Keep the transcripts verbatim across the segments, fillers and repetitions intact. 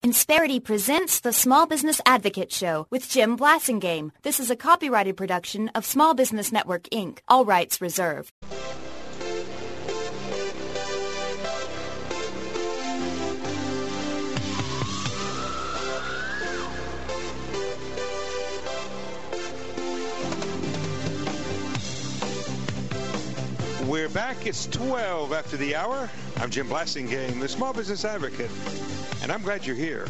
Insperity presents the Small Business Advocate Show with Jim Blasingame. This is a copyrighted production of Small Business Network, Incorporated. All rights reserved. We're back. It's twelve after the hour. I'm Jim Blasingame, the Small Business Advocate, and I'm glad you're here.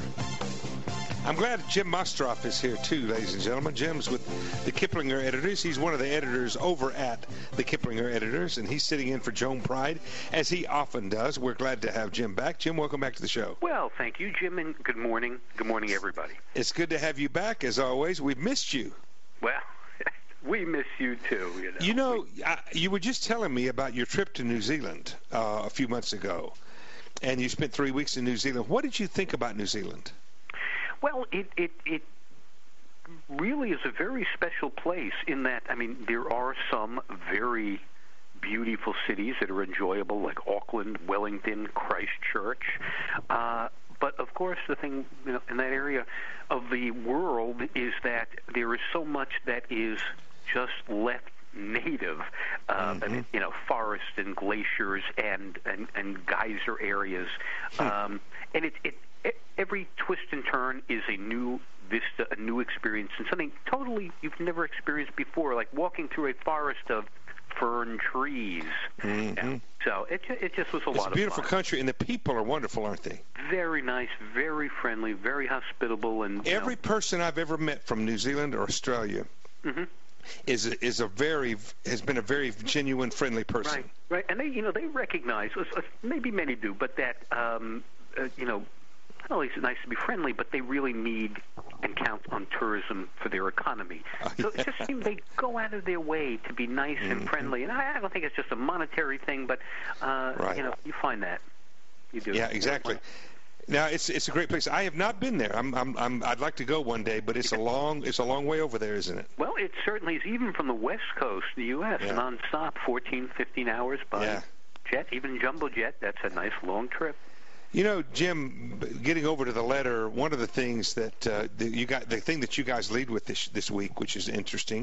I'm glad Jim Mostroff is here, too, ladies and gentlemen. Jim's with the Kiplinger Editors. He's one of the editors over at the Kiplinger Editors, and he's sitting in for Joan Pride, as he often does. We're glad to have Jim back. Jim, welcome back to the show. Well, thank you, Jim, and good morning. Good morning, everybody. It's good to have you back, as always. We've missed you. Well, we miss you, too. You know, you, know I, you were just telling me about your trip to New Zealand uh, a few months ago, and you spent three weeks in New Zealand. What did you think about New Zealand? Well, it, it, it really is a very special place in that, I mean, there are some very beautiful cities that are enjoyable, like Auckland, Wellington, Christchurch. Uh, but, of course, the thing you know, in that area of the world is that there is so much that is just left native, uh, mm-hmm. I mean, you know, forests and glaciers and, and, and geyser areas. Hmm. Um, and it, it, it, every twist and turn is a new vista, a new experience, and something totally you've never experienced before, like walking through a forest of fern trees. Mm-hmm. Yeah. So it, it just was a it's lot of fun. It's a beautiful country, and the people are wonderful, aren't they? Very nice, very friendly, very hospitable. And every know, person I've ever met from New Zealand or Australia mm-hmm. is is a very has been a very genuine, friendly person. Right, right, and they you know they recognize, maybe many do, but that um, uh, you know. Not only is it nice to be friendly, but they really need and count on tourism for their economy. So it just seems they go out of their way to be nice mm-hmm. and friendly. And I, I don't think it's just a monetary thing, but uh, right. you know, you find that. You do. Yeah, exactly. Now it's it's a great place. I have not been there. I'm I'm, I'm I'd like to go one day, but it's a long it's a long way over there, isn't it? Well, it certainly is. Even from the West Coast, the U S, yeah. nonstop, fourteen, fifteen hours by yeah. jet, even jumbo jet. That's a nice long trip. You know, Jim, getting over to the letter, one of the things that uh, the, you got, the thing that you guys lead with this this week, which is interesting,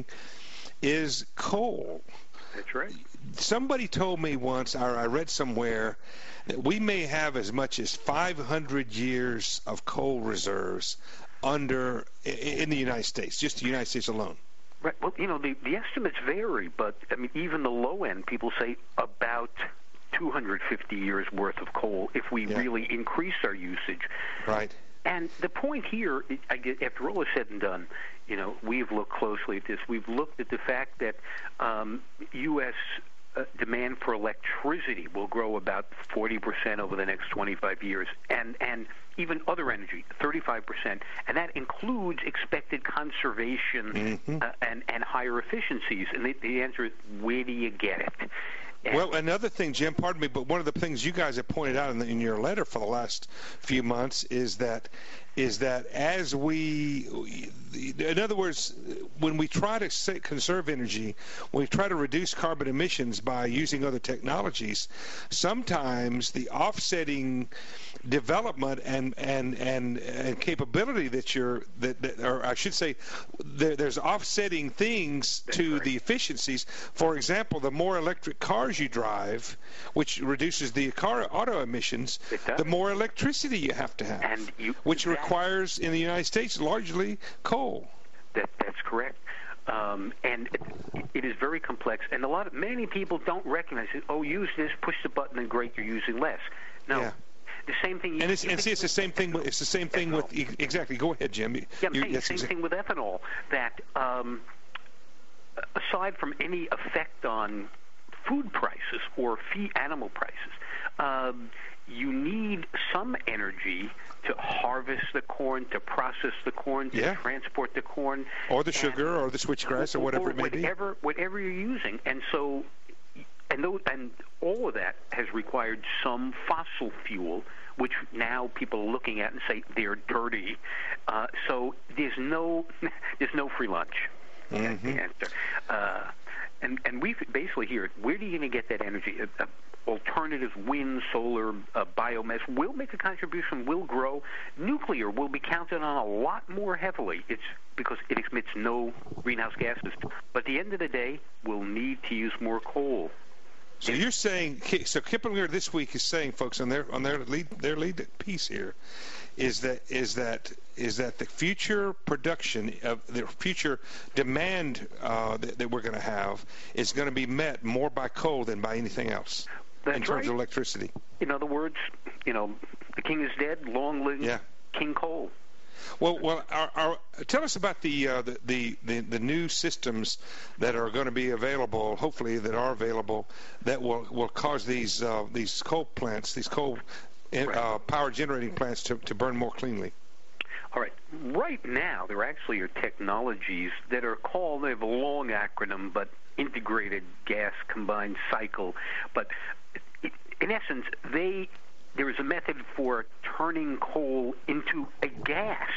is coal. That's right. Somebody told me once, or I read somewhere, that we may have as much as five hundred years of coal reserves under in the United States, just the United States alone. Right. Well, you know, the, the estimates vary, but I mean, even the low end, people say about two hundred fifty years worth of coal if we yeah. really increase our usage. Right. And the point here, I get, after all is said and done, you know, we've looked closely at this. We've looked at the fact that um, U S uh, demand for electricity will grow about forty percent over the next twenty-five years, and and even other energy, thirty-five percent, and that includes expected conservation mm-hmm. uh, and and higher efficiencies. And the, the answer is, where do you get it? Well, another thing, Jim, pardon me, but one of the things you guys have pointed out in, the, in your letter for the last few months is that is that as we, in other words, when we try to conserve energy, when we try to reduce carbon emissions by using other technologies, sometimes the offsetting development and and and, and capability that you're that, that or I should say there, there's offsetting things to right. the efficiencies. For example, the more electric cars you drive, which reduces the car auto emissions, the more electricity you have to have, and you, which that, requires in the United States largely coal. That that's correct. Um, and it, it is very complex, and a lot of many people don't recognize it. Oh, use this, push the button, and great, you're using less. No. Yeah. The same thing. And, it's, and see, it's the same thing. It's the same thing with exactly. Go ahead, Jim. Yeah, I'm you, saying the same exa- thing with ethanol. That um, aside from any effect on food prices or feed animal prices, um, you need some energy to harvest the corn, to process the corn, to yeah. transport the corn, or the sugar, or the switchgrass, or whatever or it may whatever, be. Whatever you're using, and so. And, those, and all of that has required some fossil fuel, which now people are looking at and say they're dirty. Uh, so there's no there's no free lunch. Mm-hmm. That's the answer. Uh, and and we basically hear, where are you going to get that energy? Uh, alternatives, wind, solar, uh, biomass, will make a contribution, will grow. Nuclear will be counted on a lot more heavily. It's because it emits no greenhouse gases. But at the end of the day, we'll need to use more coal. So you're saying, so Kiplinger this week is saying, folks, on their on their lead their lead piece here, is that is that is that the future production of the future demand uh, that, that we're going to have is going to be met more by coal than by anything else. That's in terms right. of electricity. In other words, you know, the king is dead. Long live yeah. King Coal. Well, well, our, our, tell us about the, uh, the, the the the new systems that are going to be available. Hopefully, that are available that will, will cause these uh, these coal plants, these coal uh, power generating plants to, to burn more cleanly. All right. Right now, there actually are technologies that are called. They have a long acronym, but integrated gas combined cycle. But in essence, they there is a method for turning coal into a gas,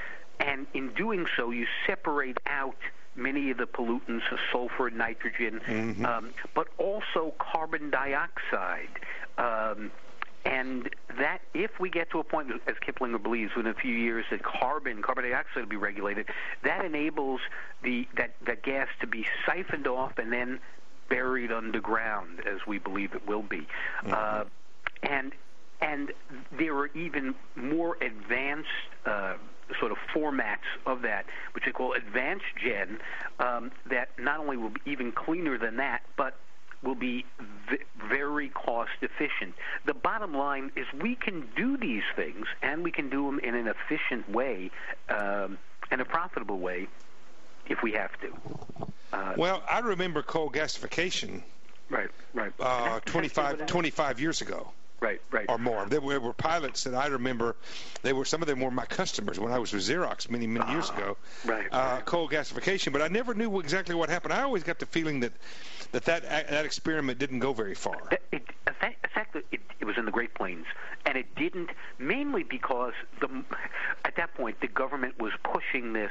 and in doing so, you separate out many of the pollutants, sulfur, nitrogen, mm-hmm. um, but also carbon dioxide. Um, and that, if we get to a point, as Kiplinger believes, within a few years that carbon, carbon dioxide will be regulated, that enables the that, that gas to be siphoned off and then buried underground, as we believe it will be. Mm-hmm. Uh, and And there are even more advanced uh, sort of formats of that, which they call advanced gen, um, that not only will be even cleaner than that, but will be v- very cost efficient. The bottom line is we can do these things, and we can do them in an efficient way um, and a profitable way if we have to. Uh, well, I remember coal gasification right, right. Uh, twenty-five, twenty-five years ago. Right, right. Or more. There were, were pilots that I remember. They were some of them were my customers when I was with Xerox many, many years ago. Right. Uh, right. Coal gasification, but I never knew exactly what happened. I always got the feeling that that that, that experiment didn't go very far. It, it, in fact, it, it was in the Great Plains, and it didn't mainly because the at that point the government was pushing this,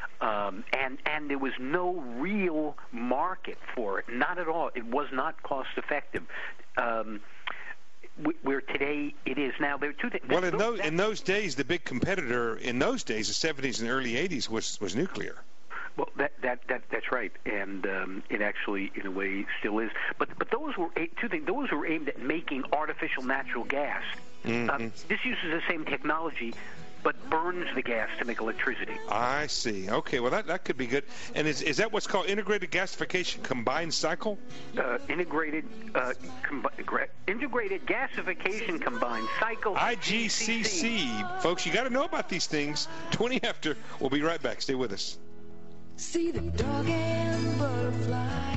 um, and and there was no real market for it. Not at all. It was not cost effective. Um, Where today it is now. There are two things. Well, in those in those days, the big competitor in those days, the seventies and early eighties, was was nuclear. Well, that that, that that's right, and um, it actually, in a way, still is. But but those were two things. Those were aimed at making artificial natural gas. Mm-hmm. Um, this uses the same technology, but burns the gas to make electricity. I see. Okay, well, that, that could be good. And is is that what's called integrated gasification combined cycle? Uh, integrated uh, com- integrated gasification combined cycle. I G C C. Folks, you got to know about these things. twenty after. We'll be right back. Stay with us. See the dog and butterfly.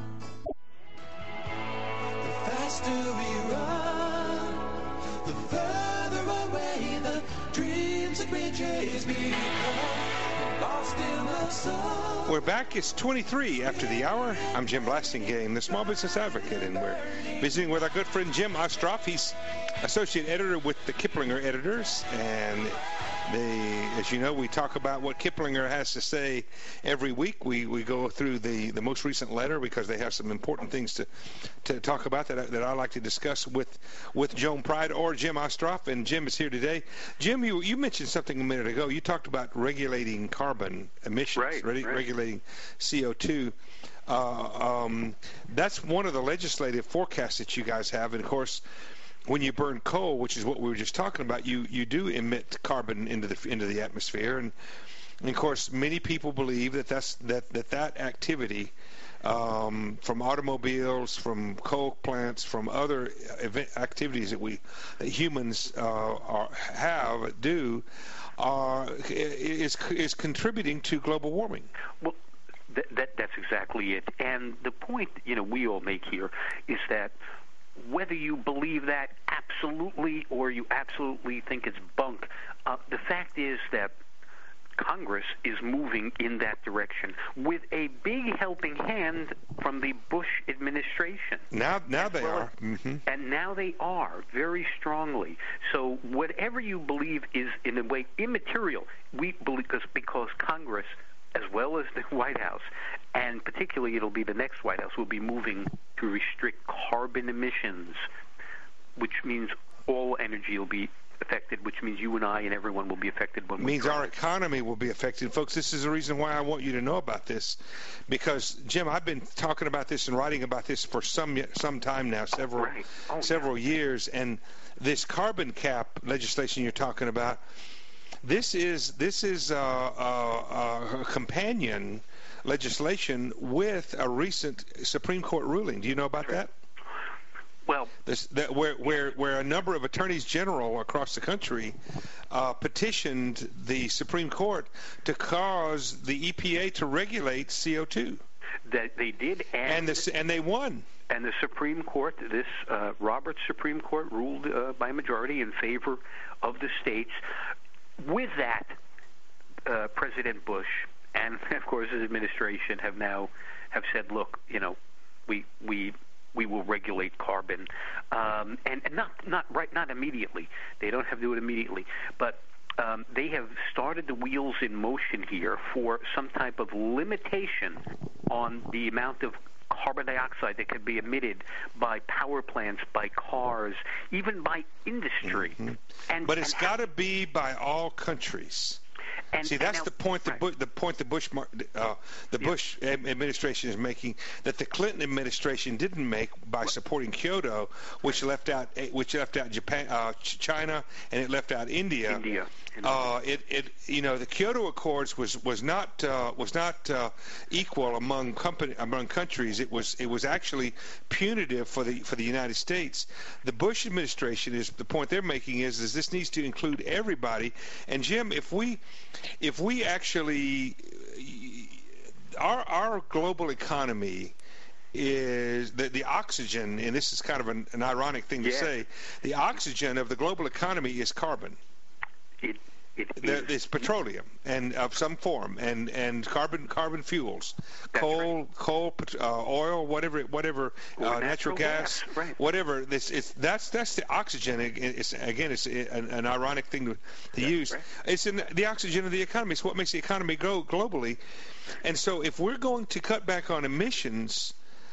The faster we run, the further away the dreams that we chase become lost in the sun. We're back. It's twenty-three after the hour. I'm Jim Blasingame, the Small Business Advocate, and we're visiting with our good friend Jim Ostroff. He's associate editor with the Kiplinger Editors, and they, as you know, we talk about what Kiplinger has to say every week. We we go through the, the most recent letter because they have some important things to to talk about that I, that I like to discuss with with Joan Pride or Jim Ostroff. And Jim is here today. Jim, you you mentioned something a minute ago. You talked about regulating carbon emissions, right, reg- right. regulating C O two. Uh, um, that's one of the legislative forecasts that you guys have, and of course, when you burn coal, which is what we were just talking about, you, you do emit carbon into the into the atmosphere, and, and of course, many people believe that that's, that that that activity, um, from automobiles, from coal plants, from other event activities that we that humans uh, are, have do, uh, is is contributing to global warming. Well, that, that that's exactly it. And the point, you know, we all make here is that whether you believe that absolutely or you absolutely think it's bunk, uh, the fact is that Congress is moving in that direction with a big helping hand from the Bush administration. Now, now they well are. Mm-hmm. And now they are very strongly. So whatever you believe is in a way immaterial, we believe because, because Congress as well as the White House, and particularly it'll be the next White House, will be moving to restrict carbon emissions, which means all energy will be affected, which means you and I and everyone will be affected when we means drive. Our economy will be affected. Folks, this is the reason why I want you to know about this, because, Jim, I've been talking about this and writing about this for some some time now, several Right. Oh, several yeah. years, and this carbon cap legislation you're talking about, this is this is uh, uh, a companion legislation with a recent Supreme Court ruling. Do you know about that? Well, This, that where, where, where a number of attorneys general across the country uh, petitioned the Supreme Court to cause the E P A to regulate C O two. that they did, and, And, this, and they won. and the Supreme Court, this uh, Roberts Supreme Court, ruled uh, by majority in favor of the states. With that, uh, President Bush and, of course, his administration have now have said, look, you know, we we. we will regulate carbon, um, and, and not not right not immediately. They don't have to do it immediately, but um, they have started the wheels in motion here for some type of limitation on the amount of carbon dioxide that can be emitted by power plants, by cars, even by industry. Mm-hmm. And But it's and got to be by all countries. And, See, and that's now, the point. The, right. Bu- the point the Bush, uh, the Bush administration is making, that the Clinton administration didn't make by supporting Kyoto, which left out, which left out Japan, uh, China, and it left out India. India. Uh, it, it, you know, the Kyoto Accords was was not uh, was not uh, equal among company among countries. It was it was actually punitive for the for the United States. The Bush administration is the point they're making is is this needs to include everybody. And Jim, if we if we actually our our global economy is the, the oxygen, and this is kind of an, an ironic thing to Yeah. say, the oxygen of the global economy is carbon. It, it There, is, it's petroleum and of some form, and, and carbon carbon fuels, That's coal, coal, pet- uh, oil, whatever, whatever, Or uh, natural natural gas, gas, right. whatever. This it's that's that's the oxygen. It- It's again, it's an, an ironic thing to, to use. right. It's in the oxygen of the economy. It's what makes the economy go globally. And so, if we're going to cut back on emissions,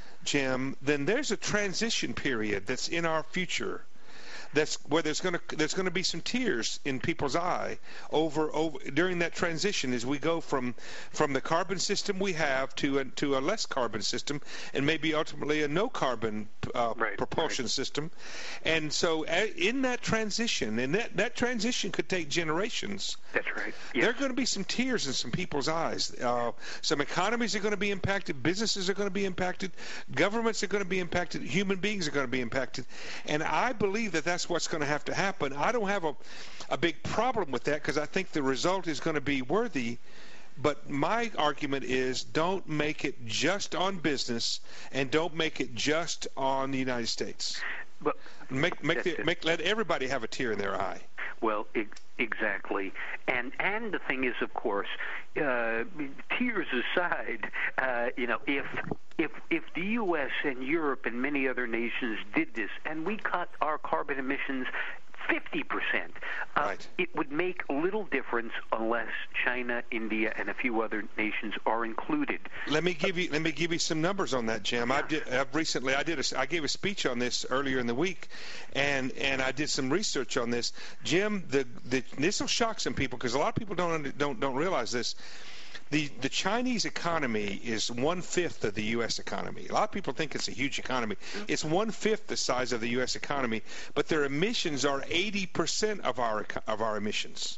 Jim, then there's a transition period that's in our future. That's where there's going to there's going to be some tears in people's eye over over during that transition as we go from from the carbon system we have to a, to a less carbon system, and maybe ultimately a no carbon uh, Right, propulsion right. system. And so a- in that transition, and that that transition could take generations. That's right. There are Yes. going to be some tears in some people's eyes. Uh, some economies are going to be impacted. Businesses are going to be impacted. Governments are going to be impacted. Human beings are going to be impacted. And I believe that that's what's going to have to happen. I don't have a, a big problem with that because I think the result is going to be worthy. But my argument is don't make it just on business and don't make it just on the United States. But Make make, That's the, it. make let everybody have a tear in their eye. Well, e- exactly, and and the thing is, of course, uh, tears aside, uh, you know, if if if the U S and Europe and many other nations did this, and we cut our carbon emissions fifty percent, uh, Right. it would make little difference unless China, India, and a few other nations are included. Let me give you let me give you some numbers on that, Jim. I did I've recently I did a, I gave a speech on this earlier in the week, and and I did some research on this. Jim, the, the this will shock some people because a lot of people don't under- don't don't realize this. The the Chinese economy is one fifth of the U S economy. A lot of people think it's a huge economy. It's one fifth the size of the U S economy, but their emissions are eighty percent of our eco- of our emissions.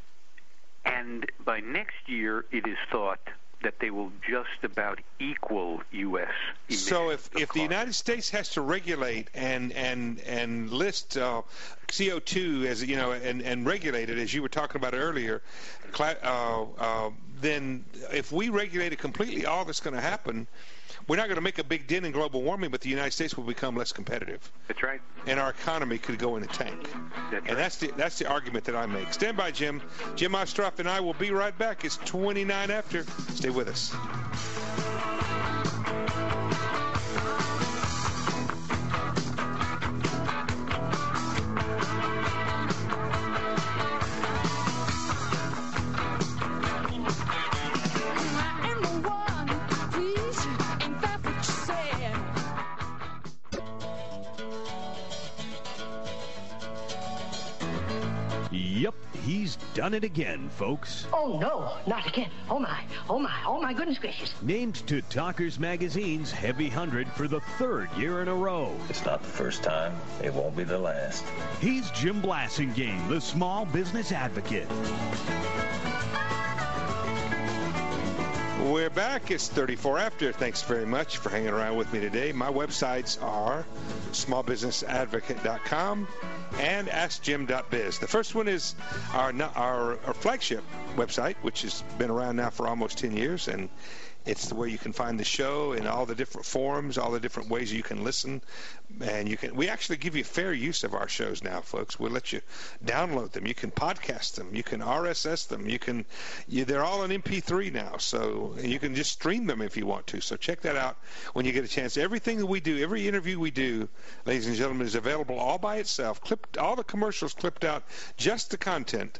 And by next year, it is thought that they will just about equal U S emissions. So if, of if the carbon. United States has to regulate and and and list uh, C O two as you know and, and regulate it as you were talking about earlier, cla- uh, uh, then if we regulate it completely, all that's going to happen, we're not going to make a big dent in global warming, but the United States will become less competitive, That's right. and our economy could go in the tank. That's right. And that's the that's the argument that I make. Stand by, Jim. Jim Ostroff and I will be right back. It's twenty-nine after. Stay with us. done it again, folks. Oh, no, not again. Oh, my. Oh, my. Oh, my goodness gracious. Named to Talkers Magazine's Heavy one hundred for the third year in a row. It's not the first time. It won't be the last. He's Jim Blasingame, the small business advocate. We're back. It's thirty-four after. Thanks very much for hanging around with me today. My websites are small business advocate dot com and ask jim dot biz. The first one is our, our our flagship website, which has been around now for almost ten years, and it's where you can find the show and all the different forums, all the different ways you can listen. And you can, we actually give you fair use of our shows now, folks. We'll let you download them. You can podcast them. You can R S S them. You can, you, they're all in M P three now. So you can just stream them if you want to. So check that out when you get a chance. Everything that we do, every interview we do, ladies and gentlemen, is available all by itself. Clipped, all the commercials clipped out, just the content.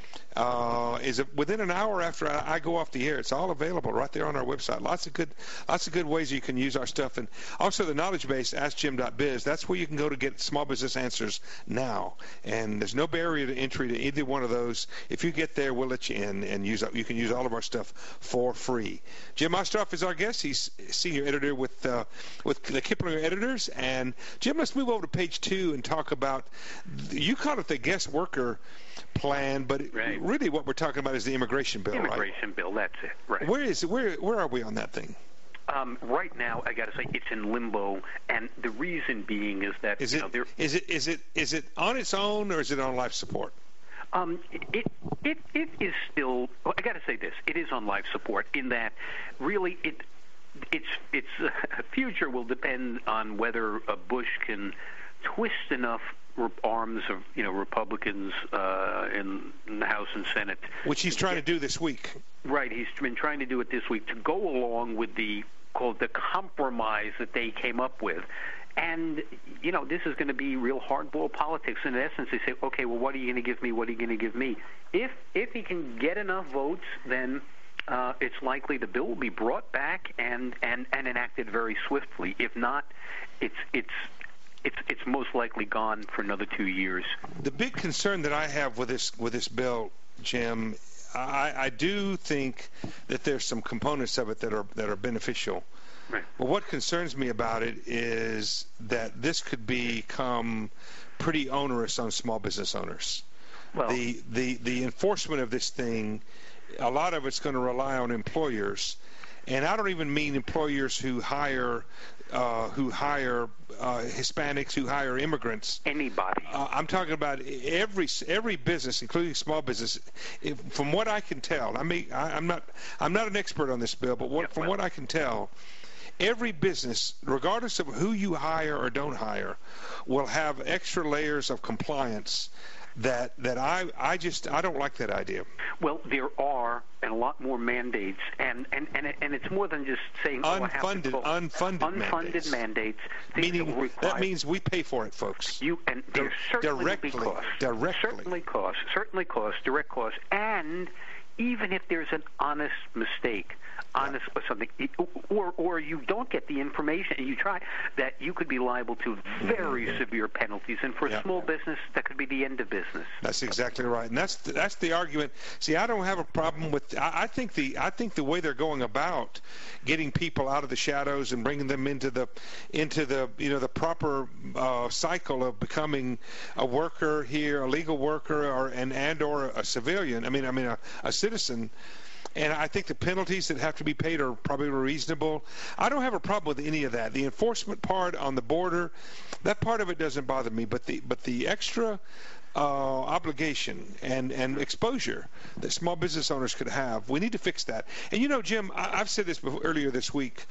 Uh, is it within an hour after I, I go off the air? It's all available right there on our website. Lots of good, lots of good ways you can use our stuff, and also the knowledge base, ask jim dot biz. That's where you can go to get small business answers now, and there's no barrier to entry to either one of those. If you get there, we'll let you in, and use. You can use all of our stuff for free. Jim Ostroff is our guest. He's senior editor with uh, with the Kiplinger Editors, and Jim, let's move over to page two and talk about. You call it the guest worker plan, but right. really what we're talking about is the immigration bill, Immigration right? bill, that's it, right. Where is it? Where, where are we on that thing? Um, right now, I got to say, it's in limbo, and the reason being is that... Is you it, know, there, is it, is it, is it on its own, or is it on life support? Um, it, it, it is still... Well, I got to say this. It is on life support in that, really, it... Its its uh, future will depend on whether uh, Bush can twist enough arms of you know Republicans uh, in, in the House and Senate, which he's trying to do this week. Right, he's been trying to do it this week to go along with the called the compromise that they came up with. And, you know, this is going to be real hardball politics. In essence, they say, okay, well, what are you going to give me? What are you going to give me? If if he can get enough votes, then uh, it's likely the bill will be brought back and, and, and enacted very swiftly. If not, it's it's it's it's most likely gone for another two years. The big concern that I have with this with this bill, Jim, I, I do think that there's some components of it that are that are beneficial. Right. But what concerns me about it is that this could become pretty onerous on small business owners. Well, the the the enforcement of this thing, a lot of it's going to rely on employers, and I don't even mean employers who hire uh, who hire uh, Hispanics, who hire immigrants. Anybody. Uh, I'm talking about every every business, including small business. If, from what I can tell, I mean, I, I'm not I'm not an expert on this bill, but what, yeah, from well, what I can tell, every business, regardless of who you hire or don't hire, will have extra layers of compliance that that I I just I don't like that idea. Well, there are and a lot more mandates, and and and, it, and it's more than just saying unfunded oh, I have to call, unfunded, unfunded mandates. mandates Meaning that, require, that means we pay for it, folks. You and there certainly directly, will be costs. Directly, certainly costs, certainly costs, direct costs, and even if there's an honest mistake, honest or something, or or you don't get the information and you try, that you could be liable to very mm-hmm. severe penalties, and for a yeah. small business, that could be the end of business. That's exactly right, and that's the, that's the argument. See, I don't have a problem with. I, I think the I think the way they're going about getting people out of the shadows and bringing them into the into the you know the proper uh, cycle of becoming a worker here, a legal worker, or and and or a civilian. I mean, I mean a, a citizen. And I think the penalties that have to be paid are probably reasonable. I don't have a problem with any of that. The enforcement part on the border, that part of it doesn't bother me. But the but the extra uh, obligation and, and exposure that small business owners could have, we need to fix that. And you know, Jim, I, I've said this before, earlier this week.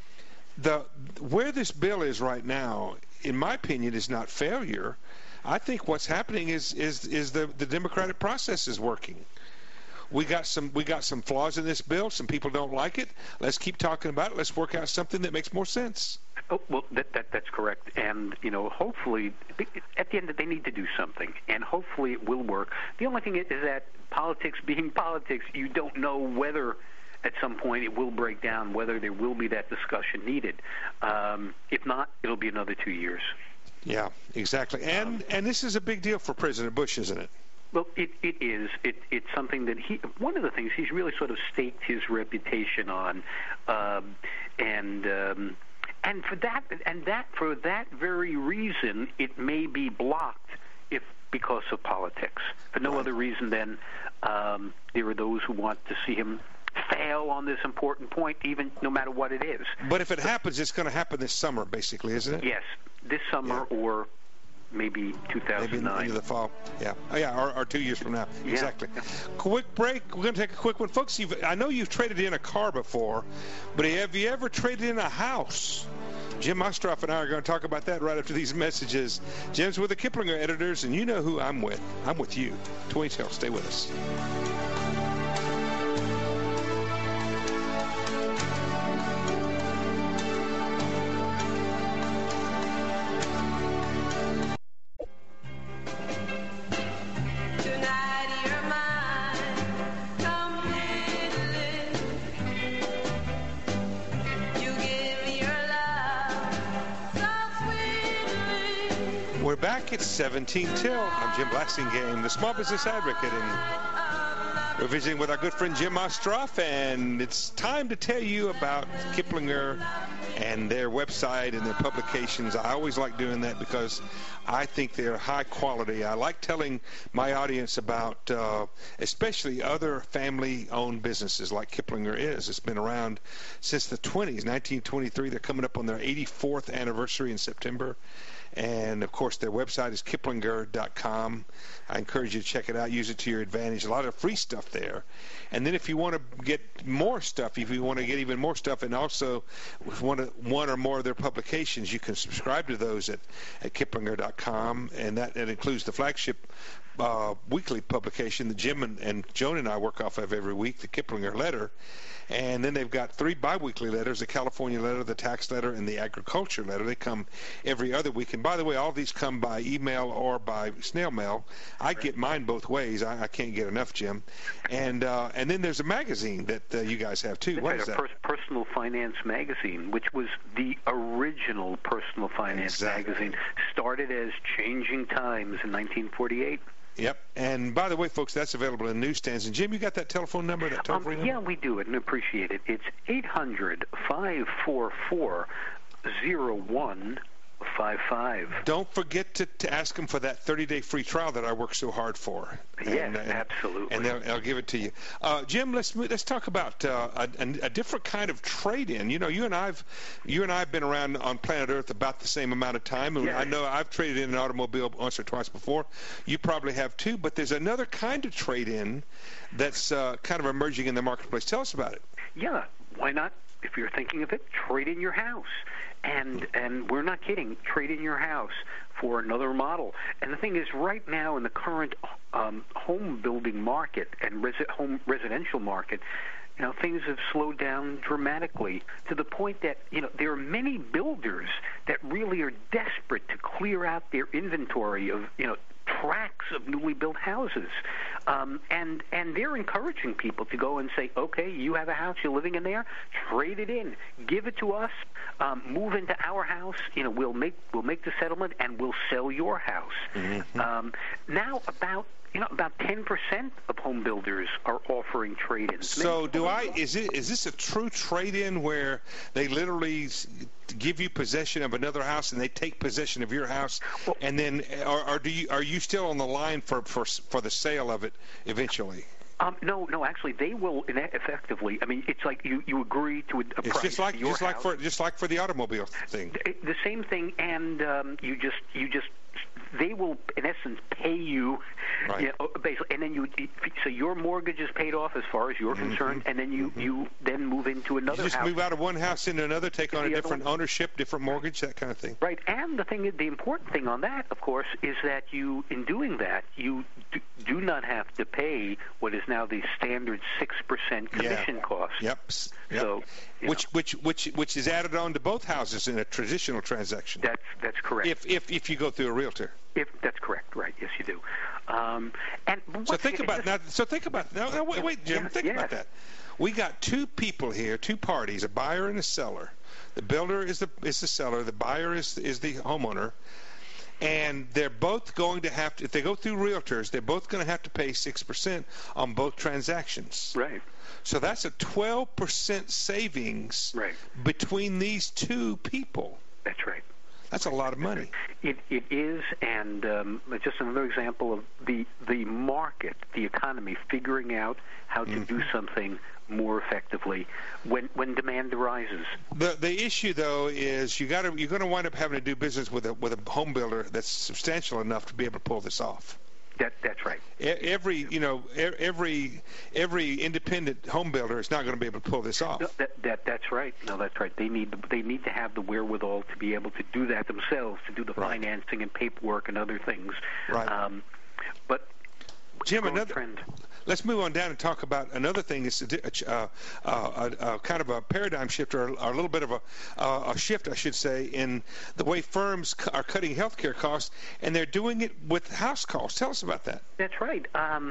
The where this bill is right now, in my opinion, is not failure. I think what's happening is is is the the democratic process is working. We got some we got some flaws in this bill. Some people don't like it. Let's keep talking about it. Let's work out something that makes more sense. Oh, well, that, that that's correct. And, you know, hopefully, at the end, they need to do something. And hopefully it will work. The only thing is that politics being politics, you don't know whether at some point it will break down, whether there will be that discussion needed. Um, if not, it'll be another two years. Yeah, exactly. And, um, and this is a big deal for President Bush, isn't it? Well, it, it is. It, it's something that he. One of the things he's really sort of staked his reputation on, um, and um, and for that and that for that very reason, it may be blocked if because of politics. For no right. other reason than um, there are those who want to see him fail on this important point, even no matter what it is. But if it happens, it's going to happen this summer, basically, isn't it? Yes, this summer yeah. or. Maybe two thousand nine. Maybe in the fall. Yeah. Oh, yeah, or, or two years from now. Yeah. Exactly. Quick break. We're going to take a quick one. Folks, you've, I know you've traded in a car before, but have you ever traded in a house? Jim Ostroff and I are going to talk about that right after these messages. Jim's with the Kiplinger editors, and you know who I'm with. I'm with you. Twain Hill. Stay with us. We're back at seventeen till. I'm Jim Blasingame, the Small Business Advocate, and we're visiting with our good friend Jim Ostroff, and it's time to tell you about Kiplinger and their website and their publications. I always like doing that because I think they're high quality. I like telling my audience about uh, especially other family-owned businesses like Kiplinger is. It's been around since the twenties, nineteen twenty-three. They're coming up on their eighty-fourth anniversary in September. And, of course, their website is kiplinger dot com. I encourage you to check it out. Use it to your advantage. A lot of free stuff there. And then if you want to get more stuff, if you want to get even more stuff, and also one, one or more of their publications, you can subscribe to those at, at kiplinger dot com. And that, that includes the flagship uh, weekly publication that Jim and, and Joan and I work off of every week, the Kiplinger Letter. And then they've got three biweekly letters, the California Letter, the Tax Letter, and the Agriculture Letter. They come every other week. And by the way, all these come by email or by snail mail. I get mine both ways. I, I can't get enough, Jim. And uh, and then there's a magazine that uh, you guys have, too. That's What right, is that? Per- Personal Finance Magazine, which was the original Personal Finance Exactly. magazine. Started as Changing Times in nineteen forty-eight. Yep. And by the way, folks, that's available in newsstands. And Jim, you got that telephone number, that toll-free Um, number? yeah, we do it and appreciate it. It's eight hundred, five four four, zero one five five. Don't forget to, to ask them for that thirty-day free trial that I work so hard for. Yes, and, uh, absolutely. And they'll, they'll give it to you. Uh, Jim, let's let's talk about uh, a, a different kind of trade-in. You know, you and I've you and I've been around on planet Earth about the same amount of time, and Yes. I know I've traded in an automobile once or twice before. You probably have too. But there's another kind of trade-in that's uh, kind of emerging in the marketplace. Tell us about it. Yeah, why not? If you're thinking of it, trade in your house. And and we're not kidding, trade in your house for another model. And the thing is, right now in the current um, home building market and resi- home residential market, you know, things have slowed down dramatically to the point that, you know, there are many builders that really are desperate to clear out their inventory of, you know, tracts of newly built houses. Um, and and they're encouraging people to go and say, okay, you have a house, you're living in there, trade it in, give it to us, um, move into our house, you know, we'll make we'll make the settlement and we'll sell your house. Mm-hmm. Um, now about You know, about ten percent of home builders are offering trade-ins. So do I, is it, is this a true trade-in where they literally give you possession of another house and they take possession of your house, well, and then, or, or do you, are you still on the line for, for, for the sale of it eventually? Um, no, no. Actually, they will effectively. I mean, it's like you, you agree to a, a it's price. just like for your just house. like for just like for the automobile thing. The, the same thing, and um, you just you just they will in essence pay you, right. you know, basically, and then you so your mortgage is paid off as far as you're mm-hmm. concerned, and then you, mm-hmm. you then move into another. You just house. move out of one house into another, take on a different one. ownership, different mortgage, that kind of thing. Right, and the thing, the important thing on that, of course, is that you, in doing that, you do, do not have to pay what is now the standard six percent commission yeah. cost. Yep. yep. So, which know. which which which is added on to both houses in a traditional transaction. That's that's correct. If if if you go through a realtor. If that's correct, right? Yes, you do. Um, and so think about now. So think about now. now wait, wait, Jim. Yeah, think yes. about that. We got two people here, two parties, a buyer and a seller. The builder is the is the seller. The buyer is is the homeowner. and they're both going to have to, if they go through realtors, they're both going to have to pay six percent on both transactions. Right. So that's a twelve percent savings right. between these two people. That's right. That's a lot of money. It it is, and um, just another example of the the market, the economy, figuring out how to mm-hmm. do something more effectively when when demand arises. The the issue though is you got to you're going to wind up having to do business with a with a home builder that's substantial enough to be able to pull this off. That that's right. Every you know every every independent home builder is not going to be able to pull this off. No, that that that's right. No, that's right. They need they need to have the wherewithal to be able to do that themselves, to do the right. financing and paperwork and other things. Right. Um, but Jim, another. Trend. Let's move on down and talk about another thing. It's a, uh, uh, a, a kind of a paradigm shift, or, or a little bit of a, uh, a shift, I should say, in the way firms cu- are cutting healthcare costs, and they're doing it with house calls. Tell us about that. That's right. Um,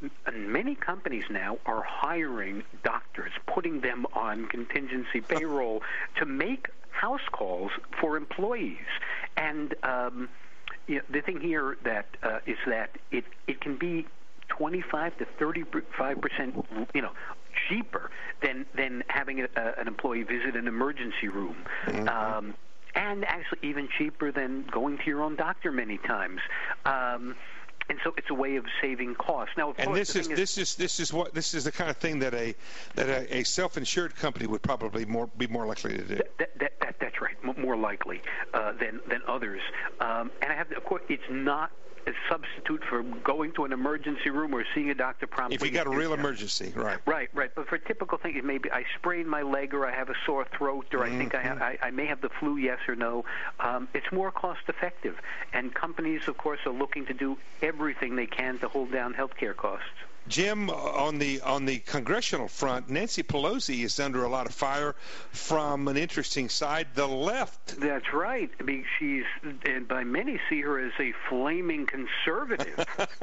many companies now are hiring doctors, putting them on contingency payroll to make house calls for employees. And um, you know, the thing here that uh, is that it, it can be twenty-five to thirty-five percent, you know, cheaper than than having a, a, an employee visit an emergency room, mm-hmm. um, and actually even cheaper than going to your own doctor many times. Um, and so it's a way of saving costs. Now, of and course, this is, is this is this is what this is the kind of thing that a that a, a self-insured company would probably more be more likely to do. That, that, that, that, that's right, more likely uh, than than others. Um, and I have, of course, it's not a substitute for going to an emergency room or seeing a doctor promptly. If you got a real emergency, right. Right, right. But for typical things, maybe I sprained my leg, or I have a sore throat, or mm-hmm. I think I, have, I, I may have the flu, yes or no. Um, it's more cost-effective. And companies, of course, are looking to do everything they can to hold down healthcare costs. Jim, on the on the congressional front, Nancy Pelosi is under a lot of fire from an interesting side, the left. That's right. I mean, she's, and by many see her as a flaming conservative.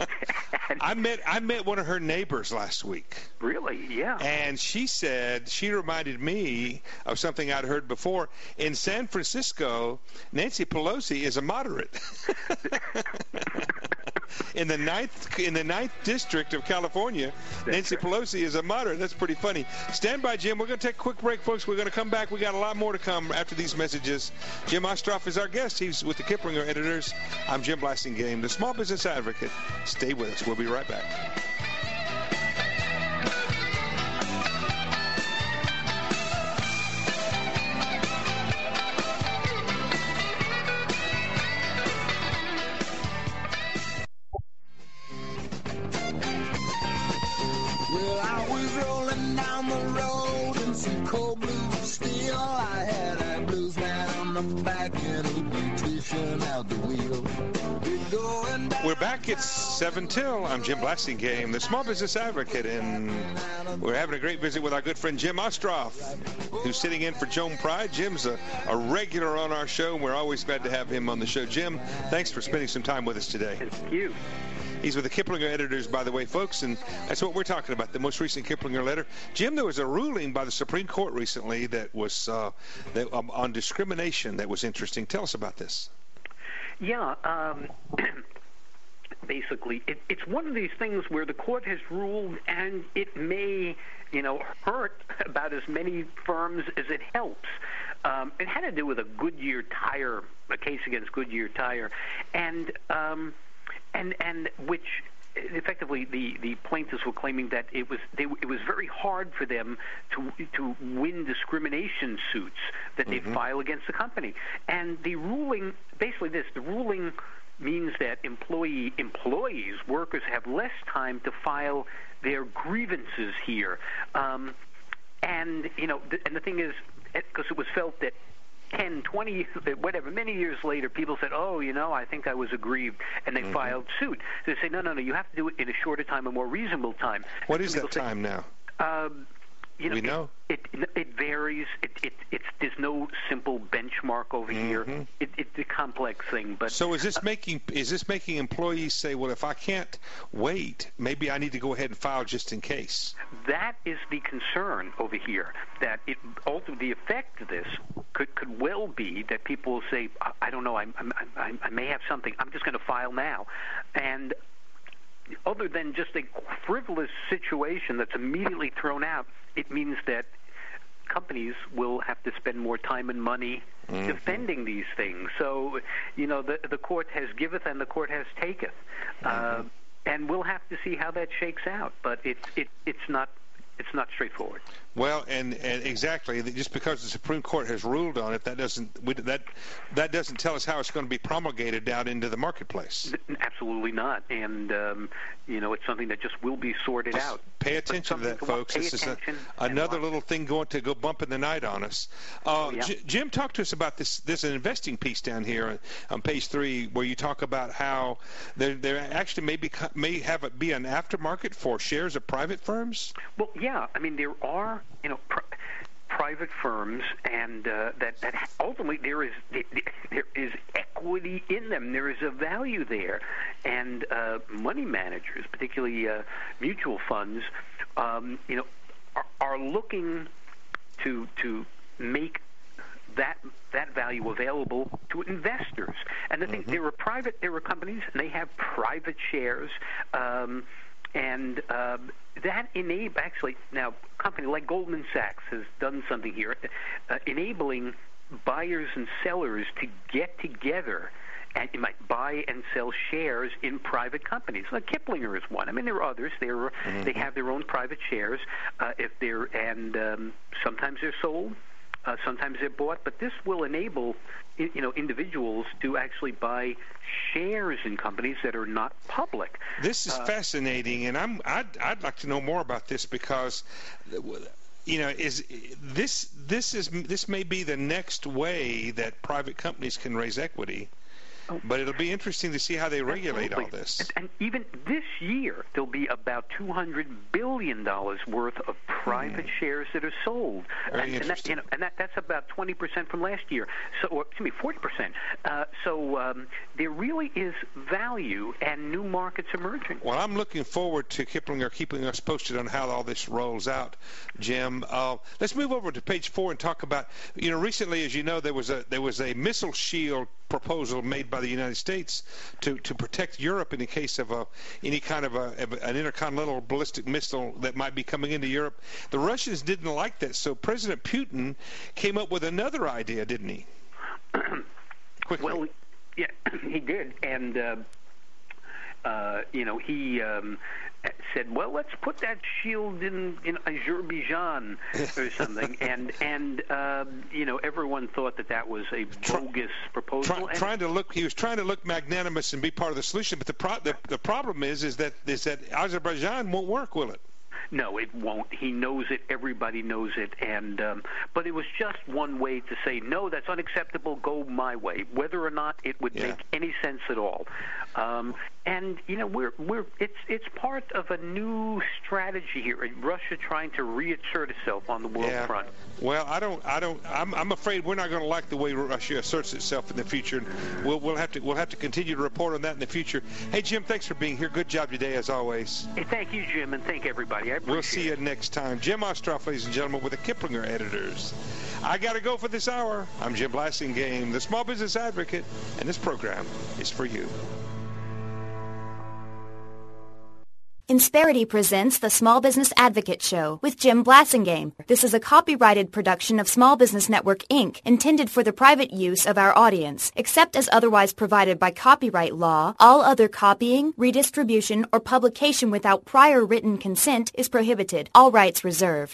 I met I met one of her neighbors last week. Really? Yeah. And she said, she reminded me of something I'd heard before. In San Francisco, Nancy Pelosi is a moderate. In the ninth in the ninth district of California, That's Nancy right. Pelosi is a moderate. That's pretty funny. Stand by, Jim. We're going to take a quick break, folks. We're going to come back. We got a lot more to come after these messages. Jim Ostroff is our guest. He's with the Kiplinger editors. I'm Jim Blasingame, the Small Business Advocate. Stay with us. We'll be right back. Well, I was rolling down the road in some cold blue steel. I had a blues man on the back and a beautician out the wheel. We're back. It's seven till. I'm Jim Blasingame, the Small Business Advocate, and we're having a great visit with our good friend Jim Ostroff, who's sitting in for Joan Pride. Jim's a, a regular on our show, and we're always glad to have him on the show. Jim, thanks for spending some time with us today. Thank you. He's with the Kiplinger editors, by the way, folks, and that's what we're talking about, the most recent Kiplinger letter. Jim, there was a ruling by the Supreme Court recently that was uh, that, um, on discrimination that was interesting. Tell us about this. Yeah, um, basically, it, it's one of these things where the court has ruled, and it may, you know, hurt about as many firms as it helps. Um, it had to do with a Goodyear tire, a case against Goodyear tire, and um, and and which effectively the, the plaintiffs were claiming that it was they, it was very hard for them to to win discrimination suits that mm-hmm. they file against the company. And the ruling, basically this, the ruling means that employee employees, workers have less time to file their grievances here. Um, and, you know, th- and the thing is, because it was felt that ten, twenty, whatever, many years later, people said, oh, you know, I think I was aggrieved, and they mm-hmm. filed suit. So they say, no, no, no, you have to do it in a shorter time, a more reasonable time. What is that time say, now? Um, You know, we know. It, it, it varies. It, it, it's, there's no simple benchmark over Mm-hmm. here. It, it's a complex thing. But So is this making is this making employees say, well, if I can't wait, maybe I need to go ahead and file just in case? that is the concern over here, that it ultimately the effect of this could, could well be that people will say, I, I don't know, I, I, I may have something. I'm just going to file now. And other than just a frivolous situation that's immediately thrown out, it means that companies will have to spend more time and money mm-hmm. defending these things. So, you know, the the court has giveth and the court has taketh, mm-hmm. uh, and we'll have to see how that shakes out. But it's it it's not it's not straightforward. Well, and, and exactly, just because the Supreme Court has ruled on it, that doesn't we, that that doesn't tell us how it's going to be promulgated out into the marketplace. Absolutely not, and um, you know, it's something that just will be sorted just out. Pay attention to that, to folks. This is a, another little thing going to go bump in the night on us. Uh, oh, yeah. J- Jim, talk to us about this. There's an investing piece down here on page three where you talk about how there there actually may be may have it be an aftermarket for shares of private firms. Well, yeah, I mean there are. You know, pr- private firms, and uh, that, that ultimately there is there is equity in them. There is a value there, and uh, money managers, particularly uh, mutual funds, um, you know, are, are looking to to make that that value available to investors. And I think mm-hmm. there are private there are companies, and they have private shares. Um, And uh, that enable actually now a company like Goldman Sachs has done something here, uh, enabling buyers and sellers to get together and you might buy and sell shares in private companies. Like Kiplinger is one. I mean, there are others. They're, mm-hmm. They have their own private shares. Uh, if they're and um, sometimes they're sold. Uh, sometimes they're bought, but this will enable, you know, individuals to actually buy shares in companies that are not public. This is uh, fascinating, and I'm I'd, I'd like to know more about this because, you know, is this this is this may be the next way that private companies can raise equity. But it'll be interesting to see how they regulate Absolutely. all this. And, and even this year, there'll be about two hundred billion dollars worth of private hmm. shares that are sold. Very and, and, that, you know, and that, that's about twenty percent from last year. So, or, excuse me, forty percent. Uh, so um, there really is value and new markets emerging. Well, I'm looking forward to Kiplinger keeping us posted on how all this rolls out, Jim. Uh, let's move over to page four and talk about, you know, recently, as you know, there was a there was a missile shield proposal made by the United States to, to protect Europe in the case of a, any kind of, a, of an intercontinental ballistic missile that might be coming into Europe. The Russians didn't like that, so President Putin came up with another idea, didn't he? Quickly. Well, yeah, he did, and uh, uh, you know he um, said, "Well, let's put that shield in in Azerbaijan or something," and and uh, you know everyone thought that that was a bogus proposal. Try, trying to look, he was trying to look magnanimous and be part of the solution, but the pro, the, the problem is is that is that Azerbaijan won't work, will it? No, it won't. He knows it. Everybody knows it. And um, but it was just one way to say, no, that's unacceptable. Go my way, whether or not it would yeah. make any sense at all. Um, and you know, we're we're it's it's part of a new strategy here. Russia trying to reassert itself on the world yeah. front. Well, I don't, I don't, I'm, I'm afraid we're not going to like the way Russia asserts itself in the future. We'll, we'll have to, we'll have to continue to report on that in the future. Hey, Jim, thanks for being here. Good job today, as always. Hey, thank you, Jim, and thank everybody. I appreciate We'll see it. you next time. Jim Ostroff, ladies and gentlemen, with the Kiplinger editors. I got to go for this hour. I'm Jim Blasingame, the Small Business Advocate, and this program is for you. Insperity presents the Small Business Advocate Show with Jim Blasingame. This is a copyrighted production of Small Business Network, Incorporated, intended for the private use of our audience. Except as otherwise provided by copyright law, all other copying, redistribution, or publication without prior written consent is prohibited. All rights reserved.